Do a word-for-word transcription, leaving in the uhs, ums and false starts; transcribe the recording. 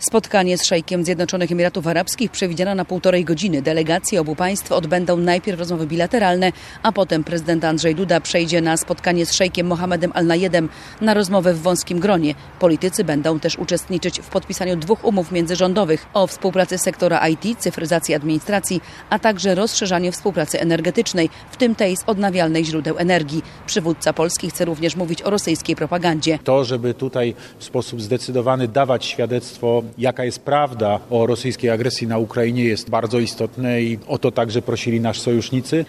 Spotkanie z szejkiem Zjednoczonych Emiratów Arabskich przewidziano na półtorej godziny. Delegacje obu państw odbędą najpierw rozmowy bilateralne, a potem prezydent Andrzej Duda przejdzie na spotkanie z szejkiem Mohammedem Al-Nayedem na rozmowę w wąskim gronie. Politycy będą też uczestniczyć w podpisaniu dwóch umów międzyrządowych o współpracy sektora I T, cyfryzacji administracji, a także rozszerzaniu współpracy energetycznej, w tym tej z odnawialnych źródeł energii. Przywódca Polski chce również mówić o rosyjskiej propagandzie. To, żeby tutaj w sposób zdecydowany dawać świadectwo, jaka jest prawda o rosyjskiej agresji na Ukrainie, jest bardzo istotne i o to także prosili nasi sojusznicy.